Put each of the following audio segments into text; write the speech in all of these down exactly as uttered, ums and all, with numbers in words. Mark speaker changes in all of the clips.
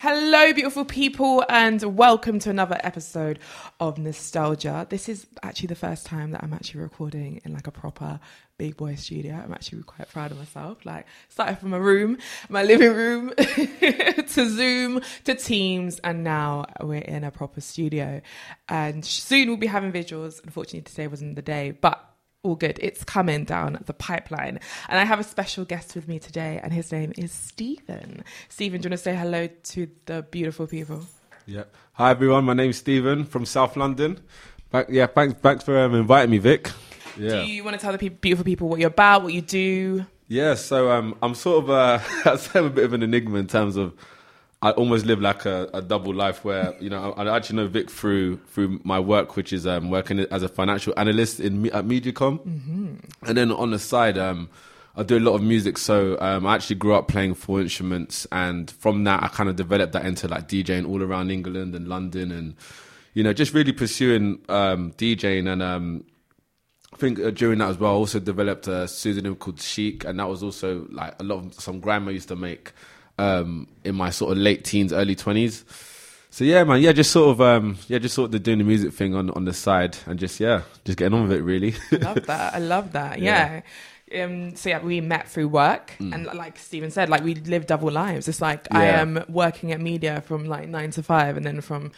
Speaker 1: Hello, beautiful people, and welcome to another episode of Nostalgia. This is actually the first time that I'm actually recording in like a proper big boy studio. I'm actually quite proud of myself. Like, started from my room, my living room, to Zoom, to Teams, and now we're in a proper studio. And soon we'll be having visuals. Unfortunately, today wasn't the day, but all good. It's coming down the pipeline. And I have a special guest with me today, and his name is Stephen. Stephen, do you want to say hello to the beautiful people?
Speaker 2: Yeah. Hi, everyone. My name's Stephen from South London. Back, yeah, thanks, thanks for um, inviting me, Vic. Yeah.
Speaker 1: Do you want to tell the pe- beautiful people what you're about, what you do?
Speaker 2: Yeah, so um, I'm sort of uh, I'd say I'm a bit of an enigma in terms of I almost live like a, a double life where, you know, I, I actually know Vic through through my work, which is um, working as a financial analyst in at Mediacom. Mm-hmm. And then on the side, um, I do a lot of music. So um, I actually grew up playing four instruments. And from that, I kind of developed that into like DJing all around England and London and, you know, just really pursuing um, DJing. And um, I think uh, during that as well, I also developed a pseudonym called Chic. And that was also like a lot of some grime I used to make Um, in my sort of late teens, early twenties. So yeah, man, yeah, just sort of, um, yeah, just sort of doing the music thing on, on the side and just, yeah, just getting on with it, really.
Speaker 1: I love that. I love that. Yeah. yeah. Um, so yeah, we met through work, mm. and like Stephen said, like we live double lives. It's like yeah. I am working at media from like nine to five, and then from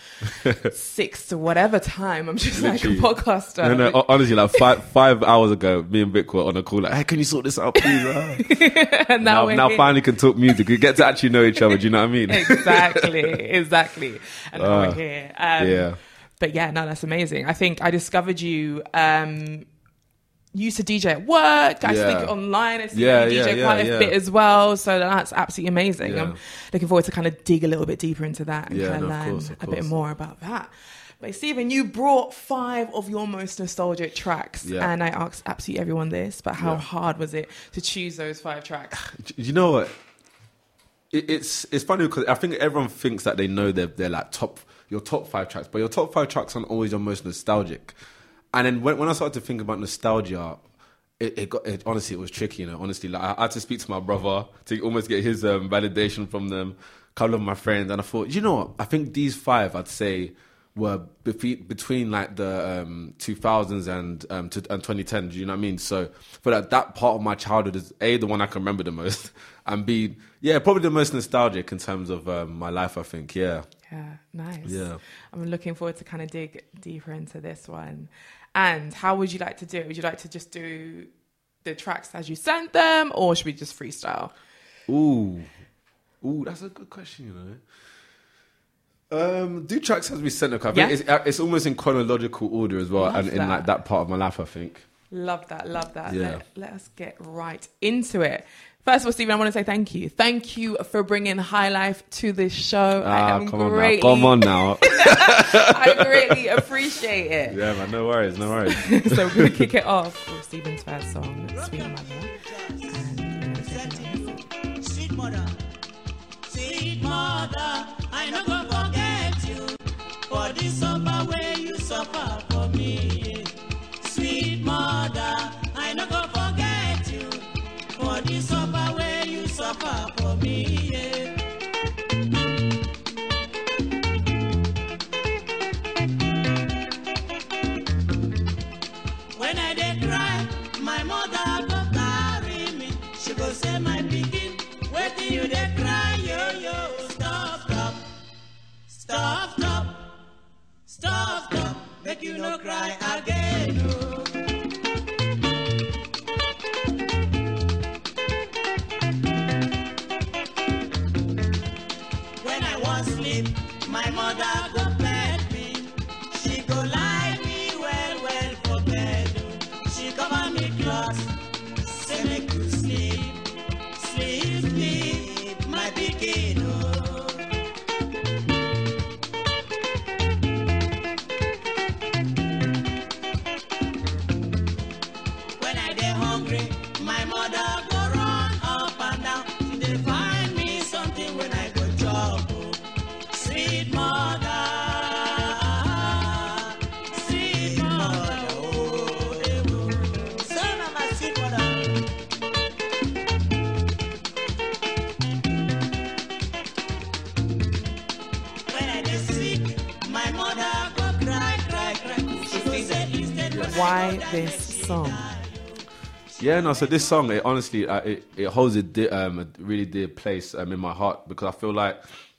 Speaker 1: six to whatever time, I'm just Literally. like a podcaster.
Speaker 2: No, no, honestly, like five five hours ago, me and Vic were on a call, like, hey, can you sort this out, please? and now, now, now finally can talk music. We get to actually know each other. Do you know what I mean?
Speaker 1: exactly, exactly. And now uh, we're here. Um,
Speaker 2: yeah.
Speaker 1: But yeah, no, that's amazing. I think I discovered you. Um, used to D J at work. I
Speaker 2: yeah.
Speaker 1: think online. I see
Speaker 2: yeah,
Speaker 1: you D J
Speaker 2: yeah,
Speaker 1: quite
Speaker 2: yeah,
Speaker 1: a bit
Speaker 2: yeah.
Speaker 1: as well. So that's absolutely amazing.
Speaker 2: Yeah.
Speaker 1: I'm looking forward to kind of dig a little bit deeper into that and
Speaker 2: yeah,
Speaker 1: kind of
Speaker 2: no,
Speaker 1: learn
Speaker 2: of course, of
Speaker 1: a
Speaker 2: course.
Speaker 1: bit more about that. But Stephen, you brought five of your most nostalgic tracks,
Speaker 2: yeah.
Speaker 1: and I asked absolutely everyone this, but how
Speaker 2: yeah.
Speaker 1: hard was it to choose those five tracks?
Speaker 2: You know what? It, it's it's funny because I think everyone thinks that they know they're, they're like top your top five tracks, but your top five tracks aren't always your most nostalgic. And then when, when I started to think about nostalgia, It, it got it, honestly, it was tricky, you know. Honestly, like I had to speak to my brother to almost get his um, validation from them. A couple of my friends, and I thought, you know what? I think these five, I'd say, were befe- between like the um, two thousands and um, to, and twenty ten. Do you know what I mean? So for that, that part of my childhood is A, the one I can remember the most, and B, yeah, probably the most nostalgic in terms of um, my life. I think, yeah.
Speaker 1: Yeah, nice.
Speaker 2: Yeah,
Speaker 1: I'm looking forward to kind of dig deeper into this one. And how would you like to do it? Would you like to just do the tracks as you sent them, or should we just freestyle?
Speaker 2: Ooh, ooh, that's a good question, you know. Um, do tracks as we sent them. I think
Speaker 1: yeah.
Speaker 2: it's, it's almost in chronological order as well,
Speaker 1: Love
Speaker 2: and in
Speaker 1: that.
Speaker 2: like that part of my life, I think.
Speaker 1: Love that, love that.
Speaker 2: Yeah.
Speaker 1: Let, let us get right into it. First of all, Stephen, I want to say thank you. Thank you for bringing High Life to this show.
Speaker 2: Ah,
Speaker 1: I am
Speaker 2: come
Speaker 1: greatly...
Speaker 2: on now. Come on now.
Speaker 1: I greatly appreciate it.
Speaker 2: Yeah, man, no worries, no worries.
Speaker 1: So we're going to kick it off with Stephen's first song, Sweet Mother. And
Speaker 3: Sweet Mother, Sweet Mother, I no go forget you for the suffer where you suffer for me. Sweet Mother, I no go forget you for the suffer where you suffer for me. Yeah. When I dey cry, my mother go carry me. She go say, my pikin, wetin you dey cry, yo yo. Stop, stop, stop, stop, stop, stop. Make you no cry again, no. My mother go bed me, she go lie me well, well for bed. She cover me close, say make you sleep, sleep, sleep, my pikin. When I dey hungry, my mother go run up and down. She dey find me something when I go chop. Sweet mother.
Speaker 1: why this song?
Speaker 2: Yeah, no. So this song, it honestly, uh, it it holds a, di- um, a really dear place um, in my heart, because I feel like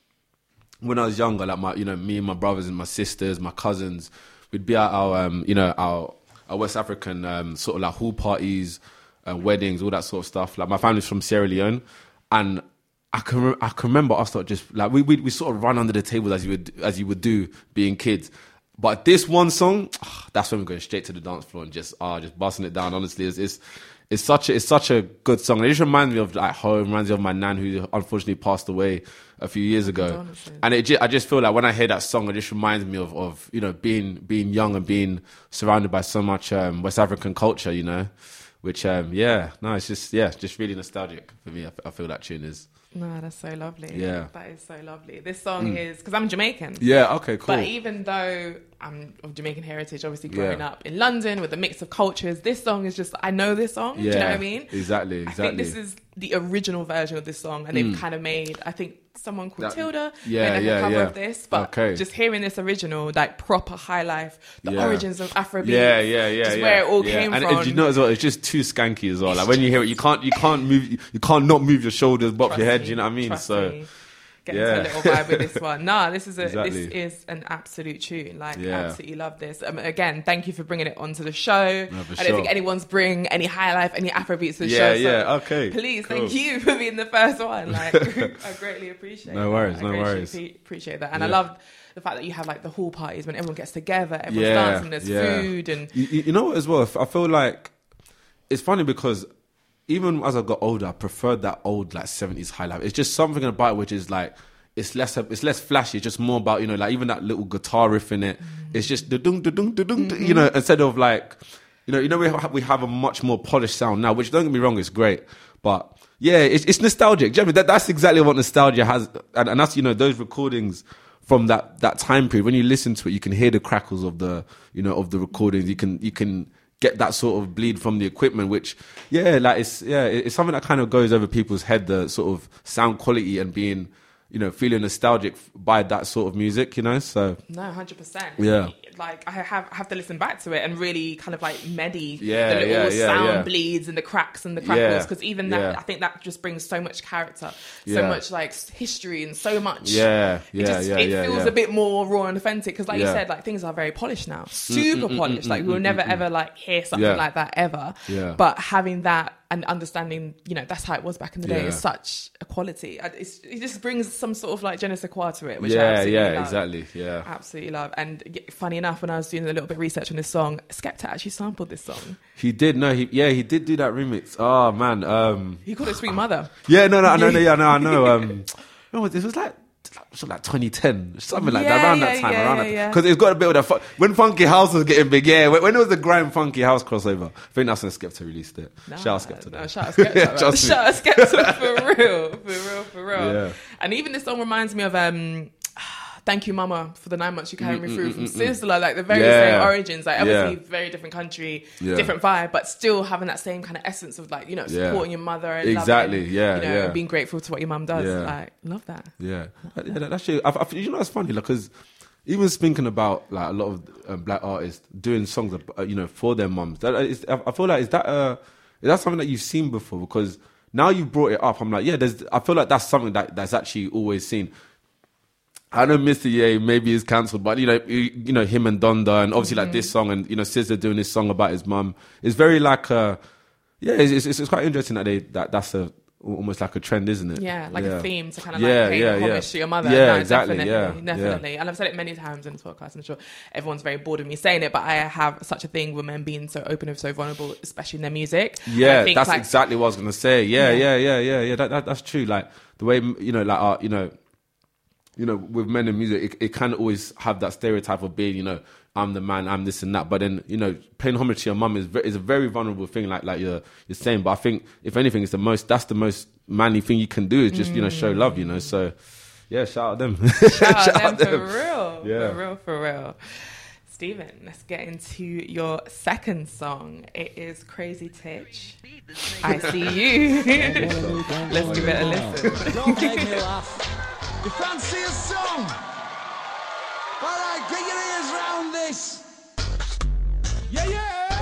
Speaker 2: when I was younger, like my, you know, me and my brothers and my sisters, my cousins, we'd be at our, um, you know, our, our West African um, sort of like hall parties, uh, weddings, all that sort of stuff. Like my family's from Sierra Leone, and I can re- I can remember us not just like we we we sort of run under the tables as you would as you would do being kids. But this one song, oh, that's when we're going straight to the dance floor and just ah, oh, just busting it down. Honestly, it's, it's it's such a it's such a good song. It just reminds me of like home, reminds me of my nan who unfortunately passed away a few years ago. And it just, I just feel like when I hear that song, it just reminds me of of you know being being young and being surrounded by so much um, West African culture. You know, which um, yeah, no, it's just yeah, just really nostalgic for me. I, I feel that tune is.
Speaker 1: No, that's so lovely.
Speaker 2: Yeah.
Speaker 1: That is so lovely. This song mm. is, because I'm Jamaican.
Speaker 2: Yeah, okay, cool.
Speaker 1: But even though I'm of Jamaican heritage, obviously growing
Speaker 2: yeah.
Speaker 1: up in London with a mix of cultures, this song is just, I know this song. Yeah, do you know what I mean?
Speaker 2: Exactly, exactly.
Speaker 1: I think this is the original version of this song, and they've mm. kind of made, I think someone called
Speaker 2: that,
Speaker 1: Tilda
Speaker 2: yeah,
Speaker 1: made like
Speaker 2: yeah,
Speaker 1: a cover
Speaker 2: yeah.
Speaker 1: of this, but
Speaker 2: okay.
Speaker 1: just hearing this original, like proper high life, the
Speaker 2: yeah.
Speaker 1: origins of Afrobeat,
Speaker 2: yeah, yeah, yeah,
Speaker 1: just
Speaker 2: yeah,
Speaker 1: where it all
Speaker 2: yeah.
Speaker 1: came
Speaker 2: and,
Speaker 1: from.
Speaker 2: And you know as well, it's just too skanky as well. Like when you hear it, you can't, you can't move, you can't not move your shoulders, bop
Speaker 1: Trust
Speaker 2: your head.
Speaker 1: me,
Speaker 2: you know what I mean?
Speaker 1: trust
Speaker 2: So.
Speaker 1: Me. Get
Speaker 2: yeah.
Speaker 1: into a little vibe with this one. Nah, this is a
Speaker 2: exactly.
Speaker 1: this is an absolute tune. Like,
Speaker 2: yeah.
Speaker 1: absolutely love this. Um, again, thank you for bringing it onto the show.
Speaker 2: No,
Speaker 1: I
Speaker 2: for
Speaker 1: don't
Speaker 2: sure.
Speaker 1: think anyone's bring any high life, any Afrobeats to the
Speaker 2: yeah,
Speaker 1: show.
Speaker 2: Yeah,
Speaker 1: so
Speaker 2: okay.
Speaker 1: Please,
Speaker 2: cool.
Speaker 1: thank you for being the first one. Like, I greatly appreciate.
Speaker 2: No worries,
Speaker 1: that.
Speaker 2: no
Speaker 1: I
Speaker 2: worries.
Speaker 1: Appreciate that, and
Speaker 2: yeah.
Speaker 1: I love the fact that you have like the hall parties when everyone gets together, everyone's
Speaker 2: yeah,
Speaker 1: dancing, there's
Speaker 2: yeah.
Speaker 1: food, and
Speaker 2: you, you know what as well. I feel like it's funny because even as I got older, I preferred that old like seventies high life. It's just something about it which is like. It's less, it's less flashy. It's just more about, you know, like even that little guitar riff in it. Mm-hmm. It's just the dung, the dung, the dung, you know, instead of like, you know, you know, we have, we have a much more polished sound now, which don't get me wrong, it's great, but yeah, it's, it's nostalgic. Do you know what I mean? that, that's exactly what nostalgia has, and, and that's, you know, those recordings from that that time period. When you listen to it, you can hear the crackles of the, you know, of the recordings. You can you can get that sort of bleed from the equipment, which yeah, like it's yeah, it's something that kind of goes over people's head. The sort of sound quality and being. You know, feeling nostalgic by that sort of music, you know, so...
Speaker 1: No, one hundred percent.
Speaker 2: Yeah.
Speaker 1: Like, I have have to listen back to it and really kind of, like, medi
Speaker 2: yeah,
Speaker 1: the little
Speaker 2: yeah, yeah,
Speaker 1: sound
Speaker 2: yeah.
Speaker 1: bleeds and the cracks and the crackles, because
Speaker 2: yeah,
Speaker 1: even that,
Speaker 2: yeah.
Speaker 1: I think that just brings so much character, so
Speaker 2: yeah.
Speaker 1: much, like, history and so much...
Speaker 2: Yeah,
Speaker 1: it
Speaker 2: yeah,
Speaker 1: just,
Speaker 2: yeah,
Speaker 1: It
Speaker 2: yeah,
Speaker 1: feels
Speaker 2: yeah.
Speaker 1: a bit more raw and authentic, because, like
Speaker 2: yeah.
Speaker 1: you said, like, things are very polished now. Super
Speaker 2: mm,
Speaker 1: polished.
Speaker 2: Mm,
Speaker 1: like,
Speaker 2: mm,
Speaker 1: we'll
Speaker 2: mm,
Speaker 1: never,
Speaker 2: mm,
Speaker 1: ever, like, hear something
Speaker 2: yeah.
Speaker 1: like that, ever.
Speaker 2: Yeah.
Speaker 1: But having that and understanding, you know, that's how it was back in the day,
Speaker 2: Yeah.
Speaker 1: is such a quality. It's, it just brings some sort of, like, je ne sais quoi to it, which I
Speaker 2: yeah,
Speaker 1: absolutely
Speaker 2: yeah,
Speaker 1: love.
Speaker 2: exactly, yeah.
Speaker 1: Absolutely love. And y- funny enough, when I was doing a little bit of research on this song, Skepta actually sampled this song.
Speaker 2: He did, no, he yeah, he did do that remix. Oh man, um,
Speaker 1: He called it Sweet Mother.
Speaker 2: yeah, no, no, I know, no, yeah, no, I know. Um, no, this was like. So like twenty ten, something like
Speaker 1: Yeah,
Speaker 2: that, around
Speaker 1: yeah,
Speaker 2: that time,
Speaker 1: yeah,
Speaker 2: around
Speaker 1: yeah,
Speaker 2: that,
Speaker 1: yeah.
Speaker 2: because it's got a bit of that. Fu- when Funky House was getting big, yeah. When, when it was the grime Funky House crossover, I think that's when Skepta released it.
Speaker 1: Nah,
Speaker 2: Shout out Skepta.
Speaker 1: No, shout out Skepta.
Speaker 2: Trust me.
Speaker 1: Shout out Skepta for real, for real, for real.
Speaker 2: Yeah.
Speaker 1: And even this song reminds me of um, Thank You Mama for the nine months you carried me
Speaker 2: Mm,
Speaker 1: through
Speaker 2: mm,
Speaker 1: from
Speaker 2: mm, mm.
Speaker 1: Sizzler, like the very
Speaker 2: Yeah.
Speaker 1: same origins, like obviously
Speaker 2: Yeah.
Speaker 1: very different country,
Speaker 2: Yeah.
Speaker 1: different vibe, but still having that same kind of essence of like, you know,
Speaker 2: Yeah.
Speaker 1: supporting your mother and
Speaker 2: Exactly,
Speaker 1: loving,
Speaker 2: yeah,
Speaker 1: you know,
Speaker 2: yeah.
Speaker 1: and being grateful to what your mum does.
Speaker 2: Yeah.
Speaker 1: Like, love that.
Speaker 2: Yeah, yeah, that, that shit. I, I, you know, it's funny, like, because even speaking about like a lot of um, black artists doing songs, uh, you know, for their mums. That is, I I feel like is that uh, is that something that you've seen before? Because now you brought it up, I'm like, yeah, there's. I feel like that's something that that's actually always seen. I know Mister Ye maybe is cancelled, but you know, you, you know him and Donda, and obviously like this song, and you know, S Z A doing this song about his mum. It's very like, uh, yeah, it's, it's it's quite interesting that they that that's a almost like a trend, isn't it?
Speaker 1: Yeah, like a theme to kind of
Speaker 2: Yeah,
Speaker 1: like pay
Speaker 2: yeah,
Speaker 1: homage
Speaker 2: yeah.
Speaker 1: to your mother.
Speaker 2: Yeah,
Speaker 1: No,
Speaker 2: exactly,
Speaker 1: Definitely,
Speaker 2: yeah,
Speaker 1: definitely.
Speaker 2: yeah.
Speaker 1: And I've said it many times in this podcast. I'm sure everyone's very bored of me saying it, but I have such a thing with men being so open and so vulnerable, especially in their music. And I
Speaker 2: Yeah,
Speaker 1: think,
Speaker 2: that's
Speaker 1: like,
Speaker 2: exactly what I was gonna say. Yeah,
Speaker 1: Yeah.
Speaker 2: yeah, yeah, yeah, yeah. That, that that's true. Like the way you know, like our, you know, you know, with men in music, it, it can always have that stereotype of being, you know, I'm the man, I'm this and that. But then, you know, paying homage to your mum is ve- is a very vulnerable thing, like like you're you're saying. But I think if anything, it's the most that's the most manly thing you can do is just you know show love, you know. So yeah, shout out them.
Speaker 1: Shout out them for real.
Speaker 2: Yeah.
Speaker 1: For real, for real. Stephen, let's get into your second song. It is Crazy Titch. I See You. Let's give it a listen.
Speaker 4: Don't make me laugh. You fancy a song? All right, get your ears round this. Yeah, yeah.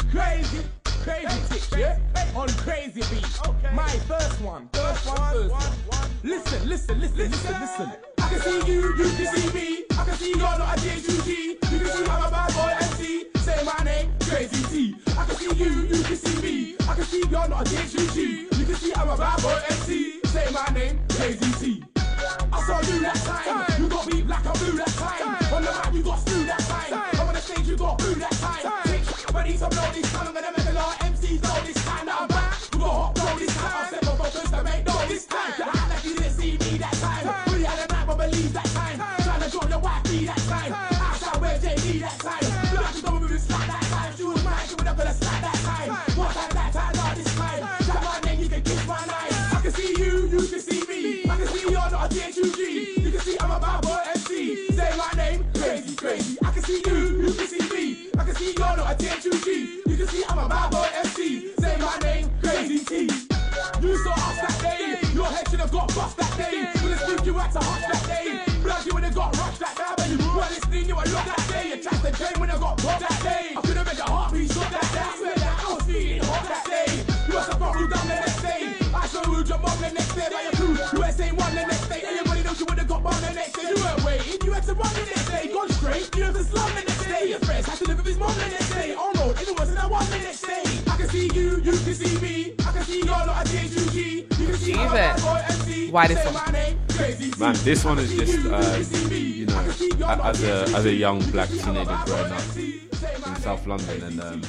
Speaker 5: Crazy, crazy tick, yeah? On crazy beat. Okay. My first one, first one, first one. Listen, listen, listen, listen, listen. I can see you, you can see me. I can see you're not a J two G. You can see I'm a bad boy M C. Say my name, Crazy T. I can see you, you can see me. I can see you're not a J two G. You can see I'm a bad boy M C. Say my name, Crazy T. I saw you that time. You got me black and blue that time. On the map you got stew that time. I'm on the stage you got blue that time. Take ready to blow this time. I'm gonna make a lot of M Cs know this time that I'm back. We got hot blow this time. I said my focus to make know this time. You act like you didn't see me that time. Really had a night but believe that time. Trying to join your wife me that time. Outside where J D that time. Black you don't move it slack that time. She was mine, she would have put a slack that time. One time that time, not this time. Shout my name, you can kiss my name. I can see you, you can see me. I can see you're not a J two G. You can see I'm a bad boy M C. Say my name, crazy, crazy. I can see you, you can see me. I can see you're not a J two G. You can see I'm a bad boy M C. Say my name, Crazy T. You saw us that day. Your head should have got bust that day. When the spook you had to hush that day. Blood you would have got rushed that day. When you weren't listening, you were locked that day. You tried to drain when I got caught that day. I could have made your heartbeat shot that day. I swear that I was feeling hot that day. You must have brought you down the next day. I saw you jump on the next day by your crew. You ain't saying one the next day. Everybody knows you would have got one the next day. You weren't waiting, you had to run the next day. Gone straight, you have to slum the next day. Your friends had to live with his mom the next day. Oh no, everyone's in that one the next day. I can see you, you can see me. I can see you're not a J two G. You can see I'm a bad boy M C.
Speaker 1: Why this one?
Speaker 2: Man, this one is just, uh, you know, as a as a young black teenager growing up in South London, and um,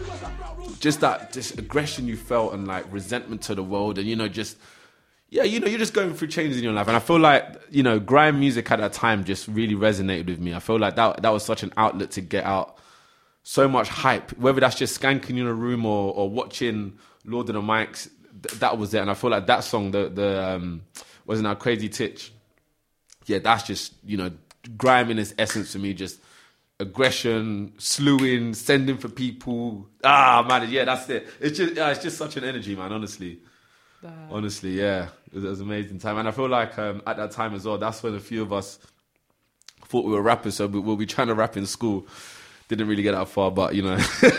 Speaker 2: just that just aggression you felt and like resentment to the world, and you know, just yeah, you know, you're just going through changes in your life, and I feel like you know, grime music at that time just really resonated with me. I feel like that that was such an outlet to get out so much hype, whether that's just skanking in a room or or watching Lord of the Mics. Th- that was it, and I feel like that song, the the um, wasn't that Crazy Titch. Yeah, that's just, you know, grime in its essence for me, just aggression, slewing, sending for people. Ah, man, yeah, that's it. It's just, yeah, it's just such an energy, man, honestly. Uh, honestly, yeah, it was, it was an amazing time. And I feel like um, at that time as well, that's when a few of us thought we were rappers, so we, we'll be trying to rap in school. Didn't really get that far, but, you know.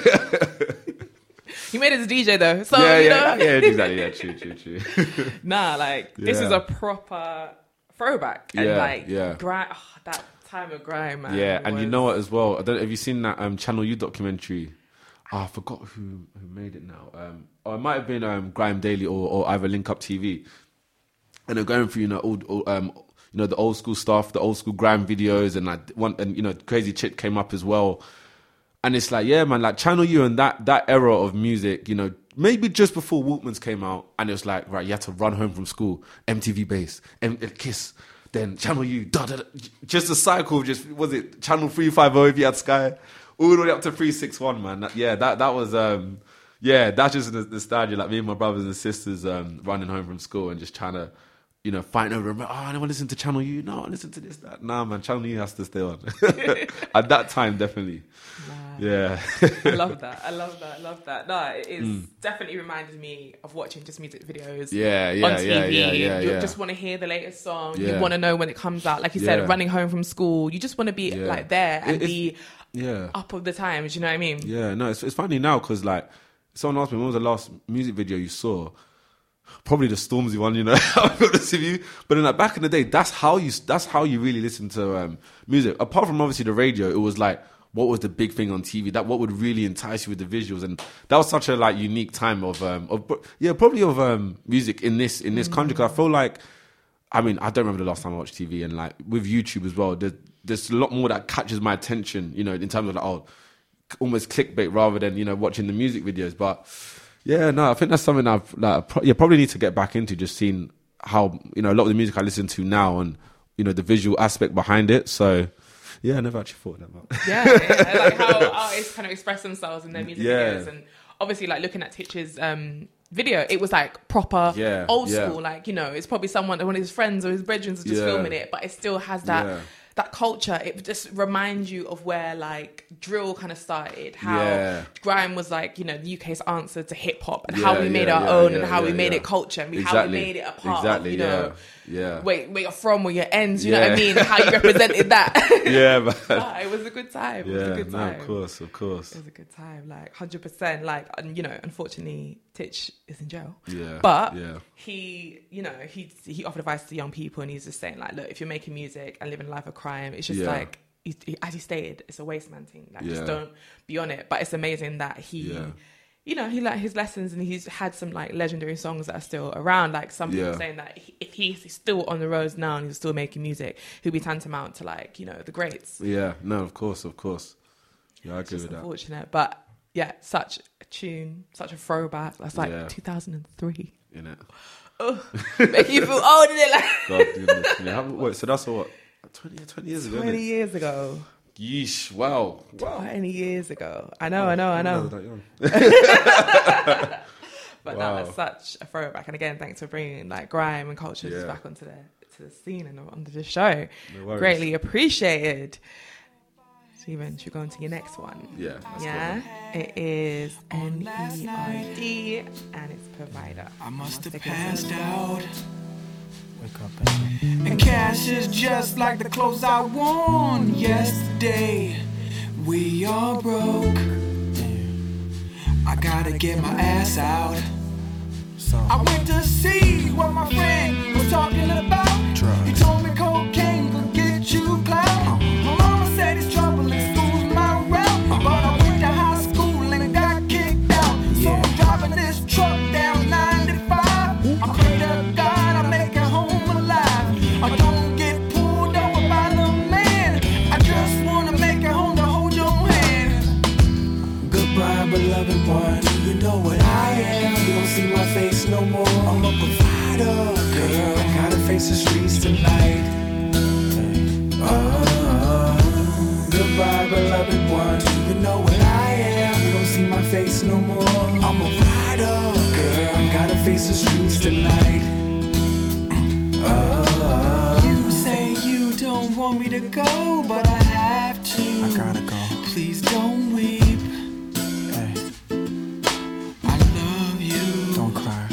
Speaker 1: You made it as a D J though, so,
Speaker 2: yeah,
Speaker 1: you
Speaker 2: yeah,
Speaker 1: know.
Speaker 2: Yeah, exactly, yeah, true, true, true.
Speaker 1: Nah, like, yeah. This is a proper throwback, and
Speaker 2: yeah,
Speaker 1: like
Speaker 2: yeah.
Speaker 1: grime, oh, that time of grime, man.
Speaker 2: Yeah, and
Speaker 1: was...
Speaker 2: you know what as well? I don't. Have you seen that um, Channel U documentary? Oh, I forgot who who made it now. Um, or it might have been um, Grime Daily or, or either Link Up T V. And they're going through, you know, old, old um, you know, the old school stuff, the old school grime videos, and like one, and you know, Crazy Chick came up as well. And it's like, yeah, man, like Channel U and that that era of music, you know. Maybe just before Walkmans came out, and it was like, right, you had to run home from school, M T V Base, M- Kiss, then Channel U, da, da, da. Just a cycle of just, was it Channel three fifty if you had Sky, all the way up to three sixty-one, man. That, yeah, that that was, um, yeah, that's just the nostalgia, like me and my brothers and sisters um, running home from school and just trying to, you know, fighting over, oh, I don't want to listen to Channel U, no, listen to this, that. Nah, man, Channel U has to stay on. At that time, definitely.
Speaker 1: Nah.
Speaker 2: Yeah.
Speaker 1: I love that. I love that. I love that. No, it is mm. definitely reminded me of watching just music videos
Speaker 2: yeah, yeah,
Speaker 1: on T V.
Speaker 2: Yeah, yeah, yeah,
Speaker 1: you
Speaker 2: yeah.
Speaker 1: just want to hear the latest song.
Speaker 2: Yeah.
Speaker 1: You want to know when it comes out. Like you
Speaker 2: yeah.
Speaker 1: said, running home from school. You just want to be
Speaker 2: yeah.
Speaker 1: like there and
Speaker 2: it's,
Speaker 1: be
Speaker 2: yeah.
Speaker 1: up of the times. You know what I mean?
Speaker 2: Yeah, no, it's, it's funny now because like someone asked me, when was the last music video you saw? Probably the Stormzy one, you know. I'll be honest with you. But then, like back in the day, that's how you that's how you really listen to um, music. Apart from obviously the radio, it was like, what was the big thing on T V? That what would really entice you with the visuals, and that was such a like unique time of um of yeah probably of um music in this in this mm. country. Cause I feel like, I mean, I don't remember the last time I watched T V, and like with YouTube as well, there's there's a lot more that catches my attention, you know, in terms of like oh, almost clickbait rather than you know watching the music videos, but. Yeah, no, I think that's something I've like, pro- yeah, probably need to get back into, just seeing how, you know, a lot of the music I listen to now and, you know, the visual aspect behind it. So, yeah, I never actually thought that about.
Speaker 1: Yeah, yeah, like how artists kind of express themselves in their music
Speaker 2: yeah.
Speaker 1: videos. And obviously, like looking at Titch's um, video, it was like proper
Speaker 2: yeah,
Speaker 1: old
Speaker 2: yeah.
Speaker 1: school. Like, you know, it's probably someone, one of his friends or his brethren is just
Speaker 2: yeah.
Speaker 1: filming it, but it still has that...
Speaker 2: Yeah.
Speaker 1: that culture. It just reminds you of where like drill kind of started, how
Speaker 2: yeah.
Speaker 1: grime was like, you know, the U K's answer to hip hop, and
Speaker 2: yeah,
Speaker 1: how we made
Speaker 2: yeah,
Speaker 1: our
Speaker 2: yeah,
Speaker 1: own
Speaker 2: yeah,
Speaker 1: and how
Speaker 2: yeah,
Speaker 1: we made
Speaker 2: yeah.
Speaker 1: it culture, and we,
Speaker 2: exactly.
Speaker 1: how we made it a part
Speaker 2: exactly,
Speaker 1: of, you know,
Speaker 2: yeah. Yeah.
Speaker 1: wait, where you're from, where your ends, you know
Speaker 2: Yeah.
Speaker 1: what I mean? How you represented that.
Speaker 2: Yeah, man.
Speaker 1: Nah, it was a good time. It was a
Speaker 2: Yeah,
Speaker 1: good
Speaker 2: no,
Speaker 1: time.
Speaker 2: of course, of course.
Speaker 1: It was a good time, like one hundred percent. Like, and, you know, unfortunately, Titch is in jail.
Speaker 2: Yeah,
Speaker 1: But
Speaker 2: yeah.
Speaker 1: he, you know, he he offered advice to young people, and he's just saying, like, look, if you're making music and living a life of crime, it's just
Speaker 2: Yeah.
Speaker 1: like, he, he, as he stated, it's a waste man thing. Like,
Speaker 2: Yeah.
Speaker 1: just don't be on it. But it's amazing that he,
Speaker 2: Yeah.
Speaker 1: you know, he learned his lessons, and he's had some like legendary songs that are still around. Like some people
Speaker 2: Yeah.
Speaker 1: saying that he, if he's still on the roads now and he's still making music, he'll be tantamount to like, you know, the greats.
Speaker 2: Yeah, no, of course, of course. Yeah, I
Speaker 1: It's
Speaker 2: agree
Speaker 1: just
Speaker 2: with that.
Speaker 1: unfortunate, but yeah, such a tune, such a throwback. That's like
Speaker 2: Yeah.
Speaker 1: two thousand three.
Speaker 2: Innit?
Speaker 1: Make you feel old, isn't it? Like
Speaker 2: God goodness me. How- Wait, so that's what? twenty, twenty years ago,
Speaker 1: twenty
Speaker 2: innit?
Speaker 1: years ago.
Speaker 2: Yeesh, wow. Wow.
Speaker 1: twenty years ago. I know, I know, I know.
Speaker 2: That young.
Speaker 1: But
Speaker 2: Wow.
Speaker 1: no, that's such a throwback. And again, thanks for bringing like grime and culture just
Speaker 2: Yeah.
Speaker 1: back onto the to the scene and onto the show.
Speaker 2: No worries.
Speaker 1: Greatly appreciated. Steven, should we go on to your next one?
Speaker 2: Yeah. let's go,
Speaker 1: Yeah,
Speaker 2: man.
Speaker 1: it is N E I D and it's Provider.
Speaker 6: I must have
Speaker 1: Take a listen.
Speaker 6: passed out. Wake up, baby. And cash is just like the clothes I worn yesterday. We all broke. I gotta get my ass out. I went to see what my friend was talking about. He told me cocaine could get you clout. My mama said it's trouble in school's my route. But I went to high school and got kicked out. So I'm driving this truck down ninety-five. I pray to God I make it home alive. I don't get pulled over by the man. I just wanna make it home to hold your hand. Goodbye, beloved one. You know what I am. You don't see my face no more. I'm a provider, girl. I gotta face the streets tonight. Oh, goodbye, beloved one. You know what I am. You don't see my face no more. I'm a rider, girl. I gotta face the streets tonight. Oh, you say you don't want me to go, but I have to. I gotta go. Please don't weep. I love you. Don't cry.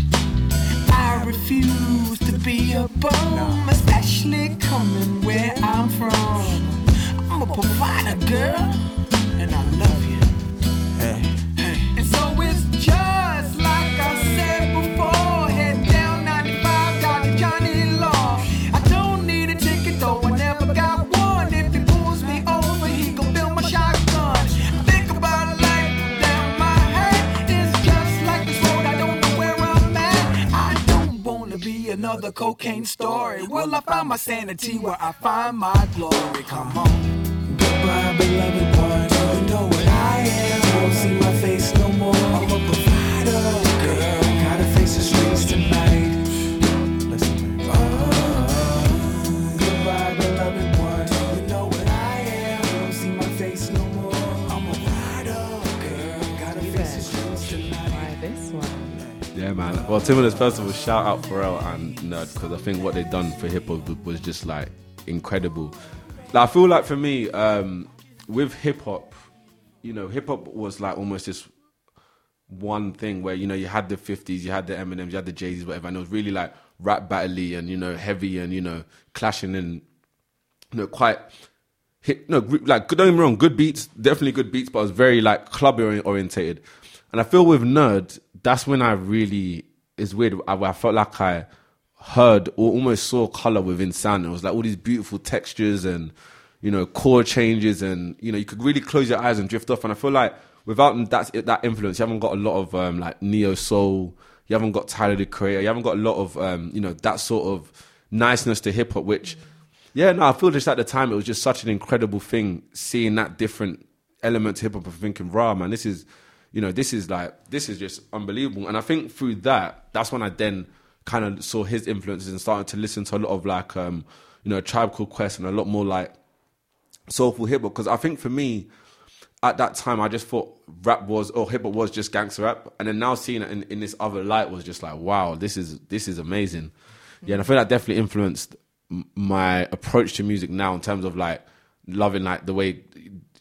Speaker 6: I refuse to be a bum, especially coming where I'm from. I'm a provider, girl, and I love you. Hey. Hey. And so it's just like I said before. Head down ninety-five, got the Johnny Law. I don't need a ticket though, I never got one. If he pulls me over, he gon' build my shotgun. Think about life down my head. It's just like this road, I don't know where I'm at. I don't wanna be another cocaine story. Will I find my sanity where I find my glory? Come on. Goodbye, beloved one. You know what I am. You don't see my face no more. I'm a provider, girl. Gotta face the streets tonight. Listen, oh, goodbye, beloved one. You know what I am. You don't see my face no more. I'm a rider, girl. Gotta face the streets tonight.
Speaker 1: Try this one.
Speaker 2: Yeah, man. Well, Timberland's first of all, shout out Pharrell and Nerd, because I think what they've done for hip hop was just like incredible. Like, I feel like for me, um, with hip hop, you know, hip hop was like almost just one thing where, you know, you had the fifties, you had the Eminems, you had the Jay-Z's, whatever, and it was really like rap battle-y and, you know, heavy and, you know, clashing and, you know, quite hit, no, like, don't get me wrong, good beats, definitely good beats, but it was very like club orientated. And I feel with Nerd, that's when I really, it's weird, I, I felt like I heard or almost saw color within sound. It was like all these beautiful textures and, you know, chord changes, and, you know, you could really close your eyes and drift off. And I feel like without that that influence, you haven't got a lot of um, like neo soul, you haven't got Tyler the Creator, you haven't got a lot of um, you know, that sort of niceness to hip hop, which yeah, no, I feel just at the time it was just such an incredible thing seeing that different element to hip hop and thinking, rah, man, this is, you know, this is like, this is just unbelievable. And I think through that, that's when I then kind of saw his influences and started to listen to a lot of like, um, you know, Tribe Called Quest and a lot more like soulful hip hop. Because I think for me, at that time, I just thought rap was, or hip hop was just gangster rap. And then now seeing it in, in this other light was just like, wow, this is this is amazing. Yeah, and I feel that definitely influenced m- my approach to music now in terms of like loving like the way,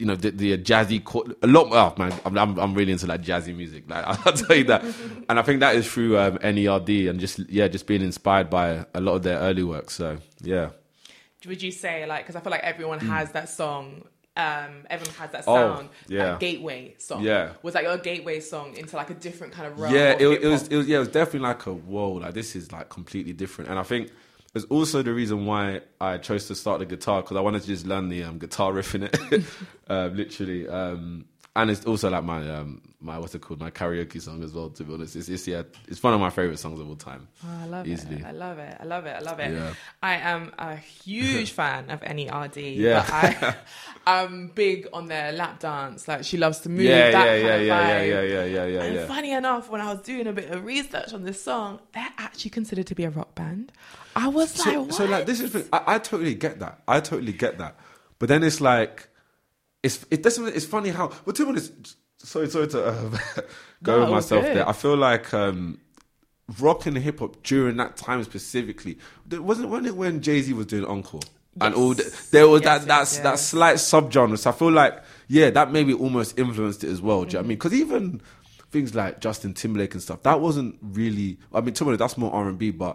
Speaker 2: you know, the, the jazzy chord, a lot. Oh man, I'm, I'm I'm really into like jazzy music. Like I'll tell you that, and I think that is through um, N E R D and just yeah, just being inspired by a lot of their early work. So yeah.
Speaker 1: Would you say like because I feel like everyone has that song. Um, everyone has that
Speaker 2: Oh,
Speaker 1: sound,
Speaker 2: yeah.
Speaker 1: that gateway song.
Speaker 2: Yeah.
Speaker 1: Was that your gateway song into like a different kind of realm?
Speaker 2: Yeah,
Speaker 1: of
Speaker 2: it, it
Speaker 1: hip-hop?
Speaker 2: was. It was. Yeah, it was definitely like a whoa. Like this is like completely different. And I think it's also the reason why I chose to start the guitar because I wanted to just learn the um, guitar riff in it, uh, literally. Um, and it's also like my um, my what's it called? My karaoke song as well. To be honest, it's, it's yeah, it's one of my favorite songs of all time.
Speaker 1: Oh, I love
Speaker 2: Easily.
Speaker 1: it. I love it. I love it. I love it.
Speaker 2: Yeah.
Speaker 1: I am a huge fan of N E R D.
Speaker 2: Yeah.
Speaker 1: But I, I'm big on their lap dance. Like she loves to move.
Speaker 2: Yeah,
Speaker 1: that
Speaker 2: yeah,
Speaker 1: kind
Speaker 2: yeah,
Speaker 1: of
Speaker 2: yeah,
Speaker 1: vibe.
Speaker 2: yeah, yeah, yeah, yeah,
Speaker 1: And
Speaker 2: yeah.
Speaker 1: funny enough, when I was doing a bit of research on this song, they're actually considered to be a rock band. I was like,
Speaker 2: So,
Speaker 1: what?
Speaker 2: so like this is. the- I, I totally get that. I totally get that. But then it's like, it's it doesn't. It's funny how. Well, to be honest, sorry, sorry to uh, go
Speaker 1: No,
Speaker 2: with myself
Speaker 1: good.
Speaker 2: there. I feel like um, rock and hip hop during that time specifically, there wasn't when it when Jay Z was doing Encore. And all the, there was
Speaker 1: Yes,
Speaker 2: that
Speaker 1: yes,
Speaker 2: that that
Speaker 1: yes.
Speaker 2: slight subgenre. So I feel like yeah, that maybe almost influenced it as well. Do you know what I mean? Because even things like Justin Timberlake and stuff, that wasn't really. I mean, to be honest, that's more R and B, but